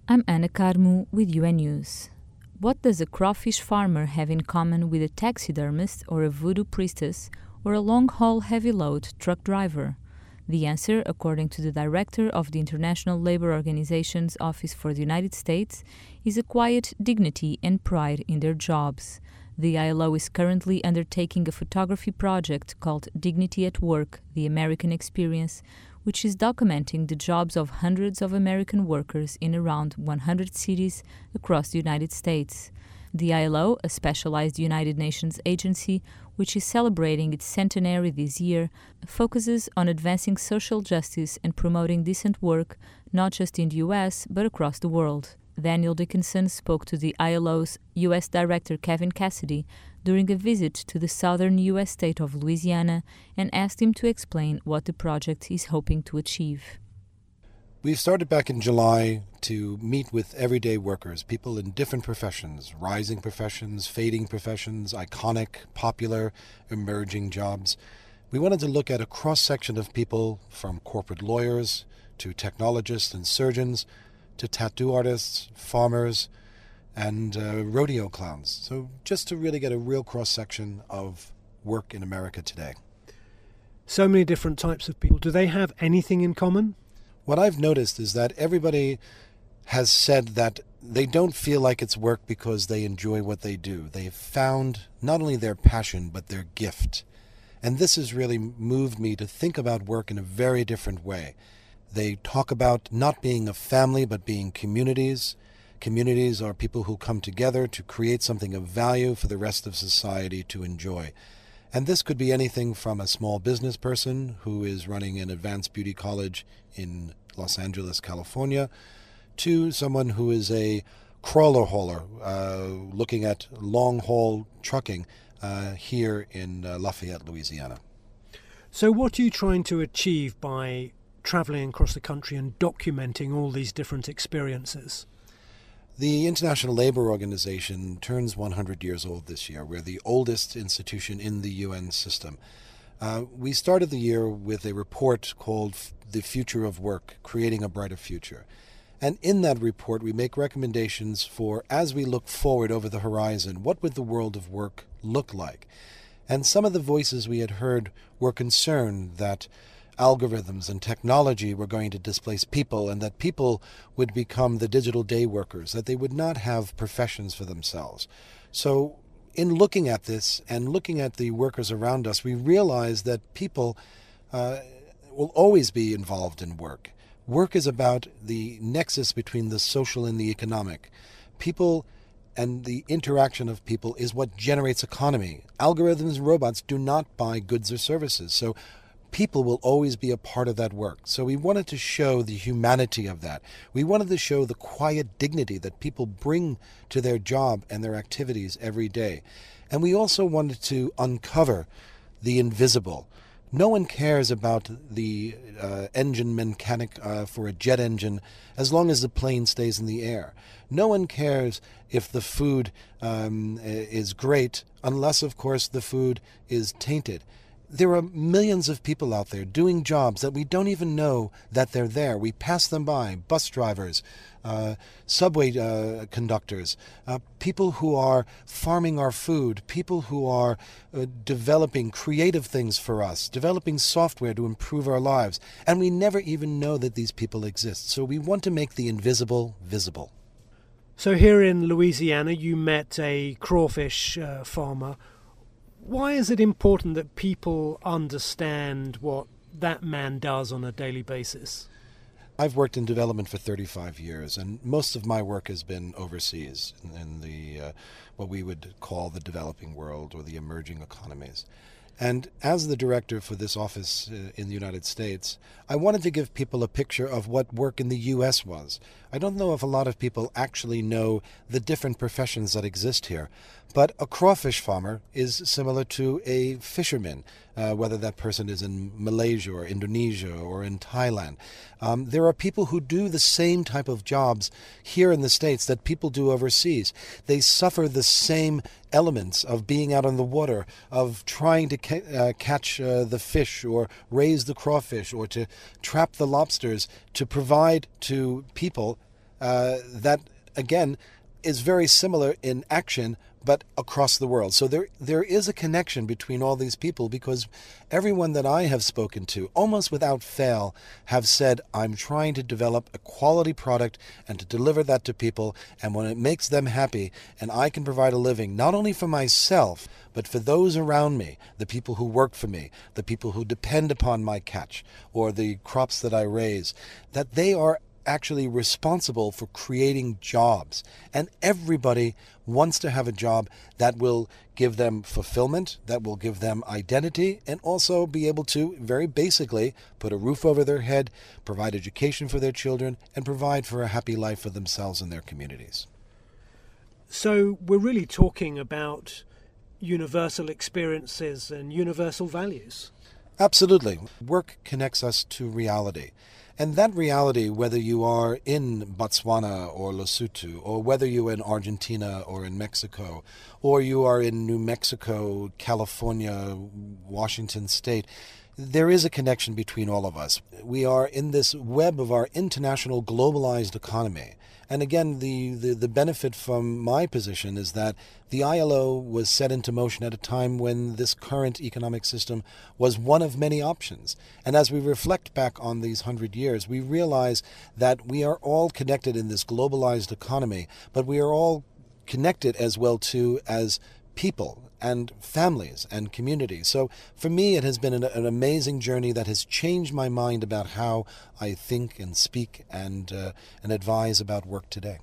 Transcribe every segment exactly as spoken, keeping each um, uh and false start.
I'm Ana Carmo with U N News. What does a crawfish farmer have in common with a taxidermist or a voodoo priestess or a long-haul heavy-load truck driver? The answer, according to the director of the International Labour Organization's Office for the United States, is a quiet dignity and pride in their jobs. The I L O is currently undertaking a photography project called Dignity at Work, the American Experience, which is documenting the jobs of hundreds of American workers in around one hundred cities across the United States. The I L O, a specialized United Nations agency, which is celebrating its centenary this year, focuses on advancing social justice and promoting decent work, not just in the U S, but across the world. Daniel Dickinson spoke to the I L O's U S Director Kevin Cassidy during a visit to the southern U S state of Louisiana and asked him to explain what the project is hoping to achieve. We've started back in July to meet with everyday workers, people in different professions, rising professions, fading professions, iconic, popular, emerging jobs. We wanted to look at a cross-section of people from corporate lawyers to technologists and surgeons to tattoo artists, farmers, and uh, rodeo clowns. So just to really get a real cross-section of work in America today. So many different types of people. Do they have anything in common? What I've noticed is that everybody has said that they don't feel like it's work because they enjoy what they do. They've found not only their passion, but their gift. And this has really moved me to think about work in a very different way. They talk about not being a family, but being communities. Communities are people who come together to create something of value for the rest of society to enjoy. And this could be anything from a small business person who is running an advanced beauty college in Los Angeles, California, to someone who is a crawler hauler uh, looking at long-haul trucking uh, here in uh, Lafayette, Louisiana. So what are you trying to achieve by travelling across the country and documenting all these different experiences? The International Labour Organization turns one hundred years old this year. We're the oldest institution in the U N system. Uh, we started the year with a report called The Future of Work, Creating a Brighter Future. And in that report, we make recommendations for, as we look forward over the horizon, what would the world of work look like? And some of the voices we had heard were concerned that algorithms and technology were going to displace people and that people would become the digital day workers, that they would not have professions for themselves. So in looking at this and looking at the workers around us, we realize that people uh, will always be involved in work. Work is about the nexus between the social and the economic. People and the interaction of people is what generates economy. Algorithms and robots do not buy goods or services. So people will always be a part of that work. So we wanted to show the humanity of that. We wanted to show the quiet dignity that people bring to their job and their activities every day. And we also wanted to uncover the invisible. No one cares about the uh, engine mechanic uh, for a jet engine as long as the plane stays in the air. No one cares if the food um, is great unless, of course, the food is tainted. There are millions of people out there doing jobs that we don't even know that they're there. We pass them by, bus drivers, uh, subway uh, conductors, uh, people who are farming our food, people who are uh, developing creative things for us, developing software to improve our lives. And we never even know that these people exist. So we want to make the invisible visible. So here in Louisiana, you met a crawfish uh, farmer. Why is it important that people understand what that man does on a daily basis? I've worked in development for thirty-five years, and most of my work has been overseas in, in the uh, what we would call the developing world or the emerging economies. And as the director for this office uh, in the United States, I wanted to give people a picture of what work in the U S was. I don't know if a lot of people actually know the different professions that exist here, but a crawfish farmer is similar to a fisherman, uh, whether that person is in Malaysia or Indonesia or in Thailand. Um, there are people who do the same type of jobs here in the States that people do overseas. They suffer the same elements of being out on the water, of trying to ca- uh, catch uh, the fish or raise the crawfish or to trap the lobsters to provide to people uh, that, again, is very similar in action, but across the world. So there there is a connection between all these people, because everyone that I have spoken to, almost without fail, have said, I'm trying to develop a quality product and to deliver that to people, and when it makes them happy and I can provide a living, not only for myself, but for those around me, the people who work for me, the people who depend upon my catch or the crops that I raise, that they are actually responsible for creating jobs. And everybody wants to have a job that will give them fulfillment, that will give them identity, and also be able to, very basically, put a roof over their head, provide education for their children, and provide for a happy life for themselves and their communities. So we're really talking about universal experiences and universal values. Absolutely. Work connects us to reality. And that reality, whether you are in Botswana or Lesotho, or whether you're in Argentina or in Mexico, or you are in New Mexico, California, Washington State, there is a connection between all of us. We are in this web of our international globalized economy. And again, the, the, the benefit from my position is that the I L O was set into motion at a time when this current economic system was one of many options. And as we reflect back on these hundred years, we realize that we are all connected in this globalized economy, but we are all connected as well too as people and families and communities. So for me, it has been an, an amazing journey that has changed my mind about how I think and speak and uh, and advise about work today.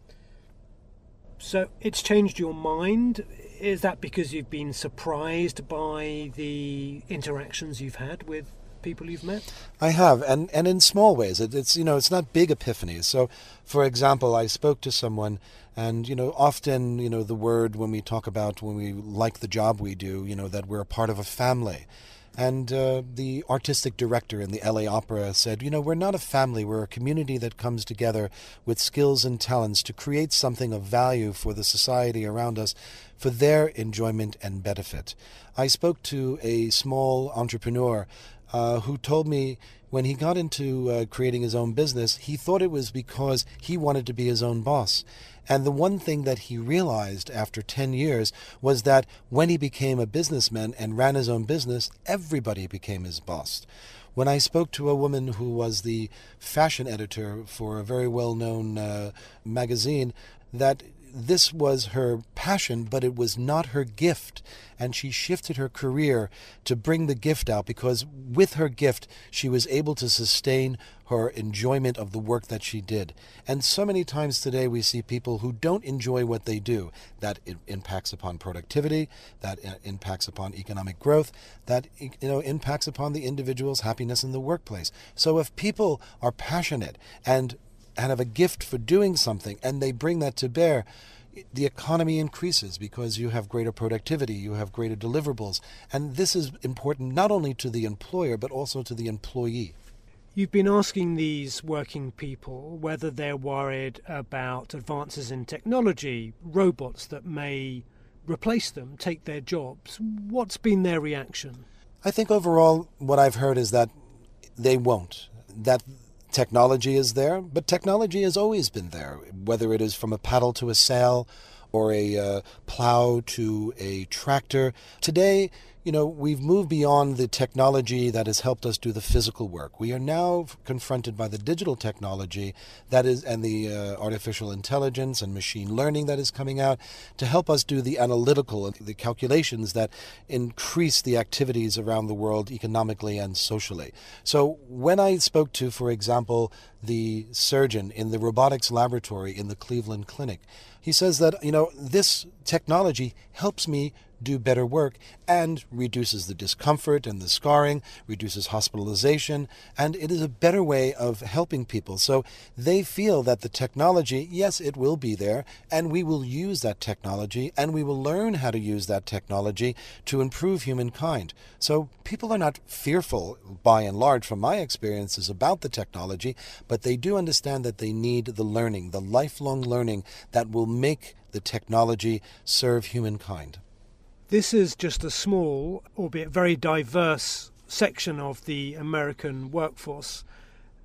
So it's changed your mind. Is that because you've been surprised by the interactions you've had with people you've met? I have, and, and in small ways. It, it's, you know, it's not big epiphanies. So, for example, I spoke to someone, and, you know, often, you know, the word when we talk about, when we like the job we do, you know, that we're a part of a family. And uh, the artistic director in the L A Opera said, you know, we're not a family, we're a community that comes together with skills and talents to create something of value for the society around us for their enjoyment and benefit. I spoke to a small entrepreneur uh, who told me when he got into uh, creating his own business, he thought it was because he wanted to be his own boss. And the one thing that he realized after ten years was that when he became a businessman and ran his own business, everybody became his boss. When I spoke to a woman who was the fashion editor for a very well-known uh, magazine, that this was her passion, but it was not her gift. And she shifted her career to bring the gift out, because with her gift, she was able to sustain her enjoyment of the work that she did. And so many times today we see people who don't enjoy what they do. That it impacts upon productivity, that impacts upon economic growth, that, you know, impacts upon the individual's happiness in the workplace. So if people are passionate and and have a gift for doing something, and they bring that to bear, the economy increases because you have greater productivity, you have greater deliverables. And this is important not only to the employer, but also to the employee. You've been asking these working people whether they're worried about advances in technology, robots that may replace them, take their jobs. What's been their reaction? I think overall what I've heard is that they won't. That technology is there, but technology has always been there, whether it is from a paddle to a sail or a uh, plow to a tractor. Today, you know, we've moved beyond the technology that has helped us do the physical work. We are now confronted by the digital technology that is, and the uh, artificial intelligence and machine learning that is coming out to help us do the analytical and the calculations that increase the activities around the world economically and socially. So when I spoke to, for example, the surgeon in the robotics laboratory in the Cleveland Clinic, he says that, you know, this technology helps me do better work and reduces the discomfort and the scarring, reduces hospitalization, and it is a better way of helping people. So they feel that the technology, yes, it will be there, and we will use that technology, and we will learn how to use that technology to improve humankind. So people are not fearful, by and large, from my experiences about the technology, but they do understand that they need the learning, the lifelong learning that will make the technology serve humankind. This is just a small, albeit very diverse, section of the American workforce.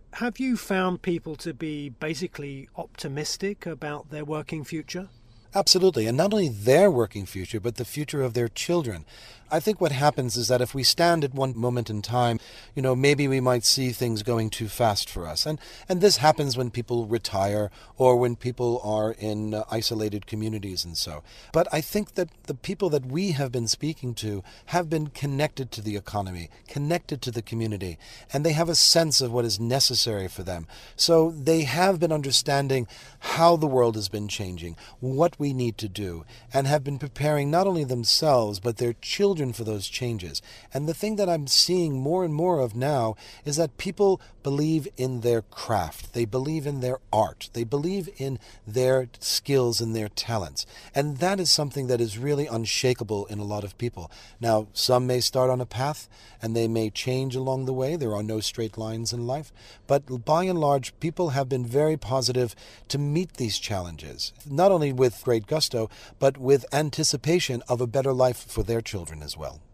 Have you found people to be basically optimistic about their working future? Absolutely, and not only their working future, but the future of their children. I think what happens is that if we stand at one moment in time, you know, maybe we might see things going too fast for us. And and this happens when people retire or when people are in uh, isolated communities and so. But I think that the people that we have been speaking to have been connected to the economy, connected to the community, and they have a sense of what is necessary for them. So they have been understanding how the world has been changing, what we need to do, and have been preparing not only themselves but their children for those changes. And the thing that I'm seeing more and more of now is that people believe in their craft. They believe in their art. They believe in their skills and their talents. And that is something that is really unshakable in a lot of people. Now, some may start on a path and they may change along the way. There are no straight lines in life. But by and large, people have been very positive to meet these challenges, not only with great gusto, but with anticipation of a better life for their children as well.